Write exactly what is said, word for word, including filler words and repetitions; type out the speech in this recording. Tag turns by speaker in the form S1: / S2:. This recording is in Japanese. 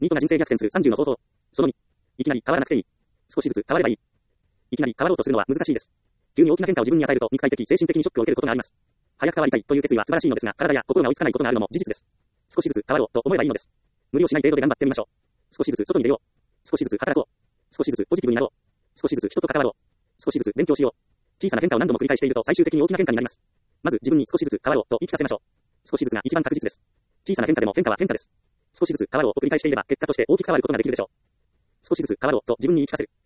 S1: ニートな人生逆転するさんじゅうの方法。そのに。いきなり変わらなくていい。少しずつ変わればいい。いきなり変わろうとするのは難しいです。急に大きな変化を自分に与えると肉体的、精神的にショックを受けることがあります。早く変わりたいという決意は素晴らしいのですが、体や心が追いつかないことがあるのも事実です。少しずつ変わろうと思えばいいのです。無理をしない程度で頑張ってみましょう。少しずつ外に出よう。少しずつ働こう。少しずつポジティブになろう。少しずつ人と関わろう。少しずつ勉強しよう。小さな変化を何度も繰り返していると最終的に大きな変化になります。まず自分に少しずつ変わろうと言い聞かせましょう。少しずつが一番確実です。小さな変化でも変化は変化です。少しずつ変わろうと繰り返していれば結果として大きく変わることができるでしょう。少しずつ変わろうと自分に言い聞かせる。